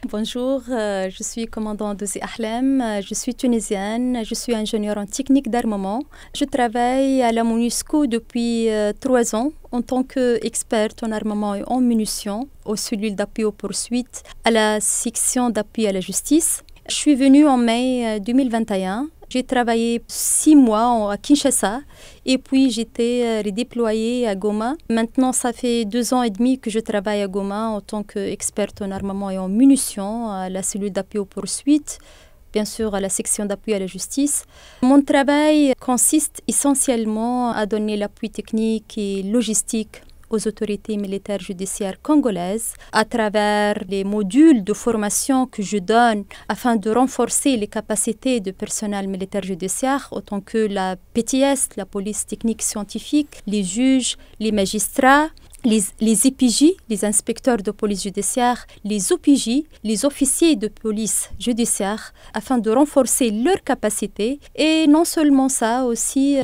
Bonjour, je suis commandant de Ahlem, je suis tunisienne, je suis ingénieure en technique d'armement. Je travaille à la MONUSCO depuis 3 ans en tant qu'experte en armement et en munitions, aux cellules d'appui aux poursuites, à la section d'appui à la justice. Je suis venue en mai 2021. J'ai travaillé 6 mois à Kinshasa et puis j'étais redéployée à Goma. Maintenant, ça fait 2 ans et demi que je travaille à Goma en tant qu'experte en armement et en munitions, à la cellule d'appui aux poursuites, bien sûr à la section d'appui à la justice. Mon travail consiste essentiellement à donner l'appui technique et logistique aux autorités militaires judiciaires congolaises à travers les modules de formation que je donne afin de renforcer les capacités de personnel militaire judiciaire autant que la PTS, la police technique scientifique, les juges, les magistrats, les EPJ, les inspecteurs de police judiciaire, les OPJ, les officiers de police judiciaire, afin de renforcer leurs capacités. Et non seulement ça, aussi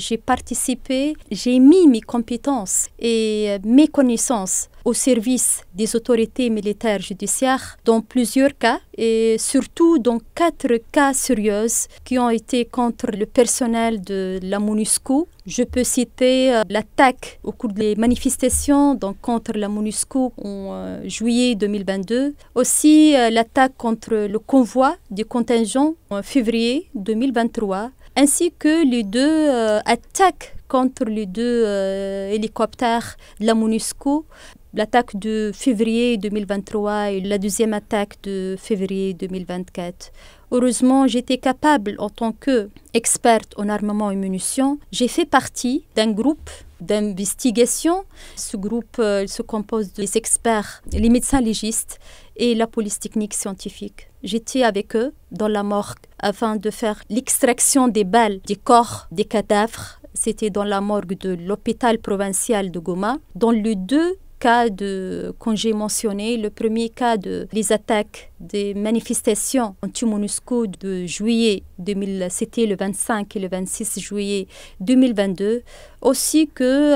j'ai mis mes compétences et mes connaissances au service des autorités militaires judiciaires dans plusieurs cas et surtout dans 4 cas sérieux qui ont été contre le personnel de la MONUSCO. Je peux citer l'attaque au cours des manifestations contre la MONUSCO en juillet 2022. Aussi l'attaque contre le convoi du contingent en février 2023, ainsi que les 2 attaques contre les 2 hélicoptères de la MONUSCO. L'attaque de février 2023 et la deuxième attaque de février 2024. Heureusement, j'étais capable, en tant qu'experte en armement et munitions, j'ai fait partie d'un groupe d'investigation. Ce groupe se compose des experts, les médecins légistes et la police technique scientifique. J'étais avec eux dans la morgue afin de faire l'extraction des balles, des corps, des cadavres. C'était dans la morgue de l'hôpital provincial de Goma. Dans les 2 cas quand j'ai mentionné, le premier cas les attaques des manifestations anti-MONUSCO de juillet 2000, c'était le 25 et le 26 juillet 2022, aussi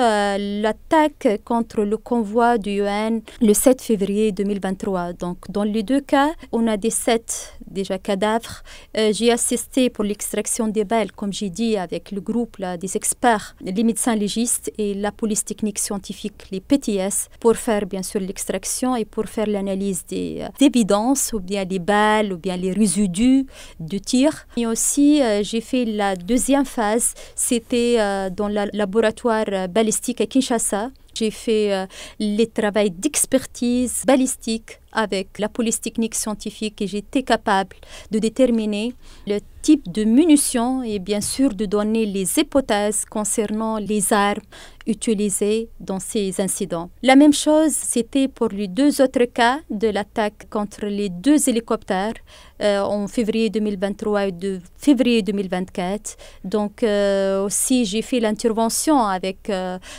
que l'attaque contre le convoi du UN le 7 février 2023. Donc, dans les 2 cas, on a des 7 déjà cadavres. J'ai assisté pour l'extraction des balles, comme j'ai dit, avec le groupe des experts, les médecins légistes et la police technique scientifique, les PTS, pour faire bien sûr l'extraction et pour faire l'analyse des évidences, ou bien les balles, ou bien les résidus de tir. Et aussi, j'ai fait la deuxième phase, c'était dans le laboratoire balistique à Kinshasa. J'ai fait les travaux d'expertise balistique avec la police technique scientifique et j'étais capable de déterminer le type de munitions et bien sûr de donner les hypothèses concernant les armes utilisées dans ces incidents. La même chose, c'était pour les 2 autres cas de l'attaque contre les 2 hélicoptères en février 2023 et de février 2024. Donc aussi, j'ai fait l'intervention avec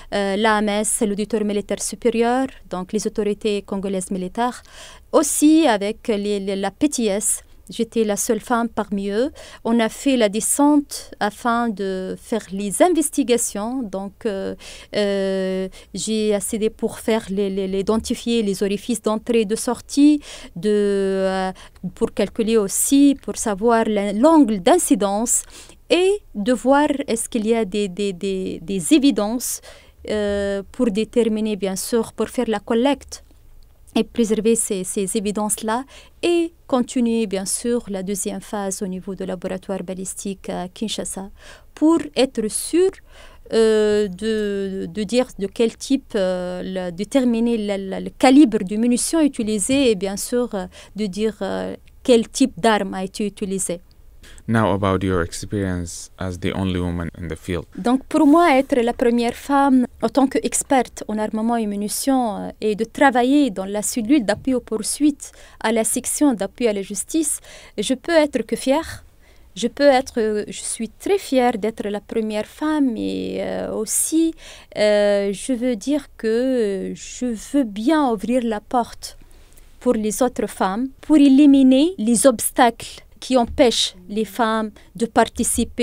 l'AMS, l'auditeur militaire supérieur, donc les autorités congolaises militaires, aussi avec la PTS. J'étais la seule femme parmi eux. On a fait la descente afin de faire les investigations. Donc, j'ai accédé pour faire identifier les orifices d'entrée et de sortie, pour calculer aussi, pour savoir l'angle d'incidence et de voir est-ce qu'il y a des évidences pour déterminer, bien sûr, pour faire la collecte et préserver ces évidences-là et continuer bien sûr la deuxième phase au niveau du laboratoire balistique à Kinshasa pour être sûr de dire de quel type, déterminer le calibre de munitions utilisées et bien sûr de dire quel type d'arme a été utilisé. Now about your experience as the only woman in the field. Donc pour moi, être la première femme en tant qu'experte en armement et munitions et de travailler dans la cellule d'appui aux poursuites à la section d'appui à la justice, je peux être que fière. Je suis très fière d'être la première femme et aussi je veux dire que je veux bien ouvrir la porte pour les autres femmes, pour éliminer les obstacles qui empêchent les femmes de participer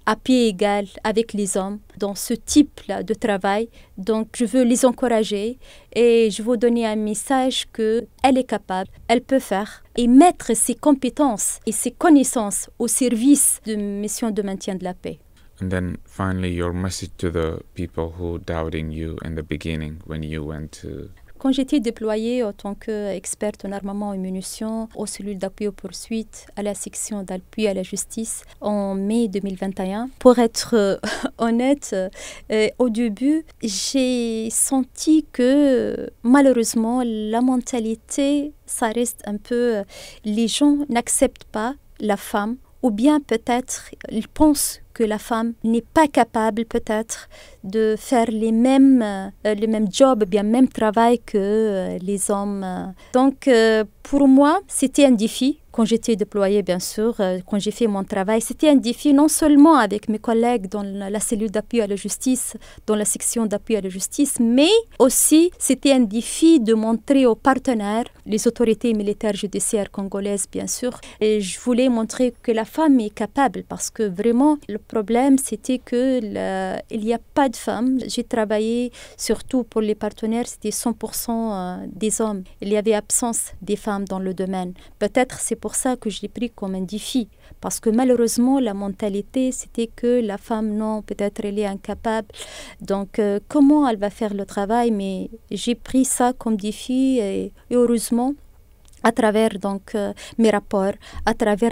à pied égal avec les hommes dans ce type-là de travail. Donc, je veux les encourager et je veux donner un message qu'elle est capable, elle peut faire et mettre ses compétences et ses connaissances au service de mission de maintien de la paix. And then finally, your message to the people who doubting you in the beginning when you went to... Quand j'étais déployée en tant qu'experte en armement et munitions aux cellules d'appui aux poursuites à la section d'appui à la justice en mai 2021, pour être honnête, au début, j'ai senti que malheureusement, la mentalité, ça reste un peu... les gens n'acceptent pas la femme ou bien peut-être ils pensent que la femme n'est pas capable peut-être de faire les mêmes jobs, bien même travail que les hommes. Donc pour moi, c'était un défi. Quand j'étais déployée, bien sûr, quand j'ai fait mon travail, c'était un défi non seulement avec mes collègues dans la cellule d'appui à la justice, dans la section d'appui à la justice, mais aussi c'était un défi de montrer aux partenaires, les autorités militaires judiciaires congolaises, bien sûr. Et je voulais montrer que la femme est capable parce que vraiment, le problème, c'était qu'il n'y a pas de femmes. J'ai travaillé surtout pour les partenaires, c'était 100% des hommes. Il y avait absence des femmes dans le domaine. Peut-être c'est pour ça que je l'ai pris comme un défi. Parce que malheureusement, la mentalité, c'était que la femme, non, peut-être elle est incapable. Donc, comment elle va faire le travail? Mais j'ai pris ça comme défi et heureusement, à travers donc mes rapports, à travers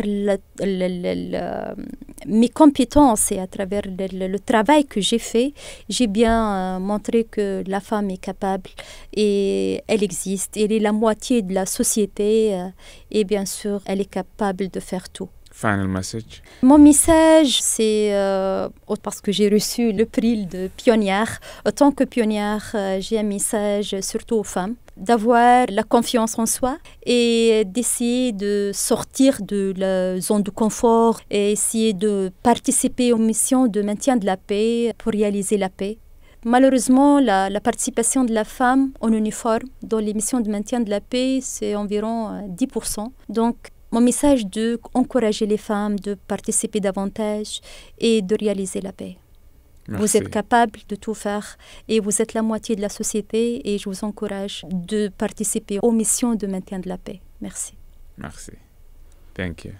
mes compétences et à travers le travail que j'ai fait, j'ai bien montré que la femme est capable et elle existe. Elle est la moitié de la société et bien sûr, elle est capable de faire tout. Final message. Mon message, c'est parce que j'ai reçu le prix de pionnière. En tant que pionnière, j'ai un message surtout aux femmes, d'avoir la confiance en soi et d'essayer de sortir de la zone de confort et essayer de participer aux missions de maintien de la paix pour réaliser la paix. Malheureusement, la participation de la femme en uniforme dans les missions de maintien de la paix, c'est environ 10%. Donc, mon message de encourager les femmes de participer davantage et de réaliser la paix. Merci. Vous êtes capable de tout faire et vous êtes la moitié de la société et je vous encourage de participer aux missions de maintien de la paix. Merci. Merci. Thank you.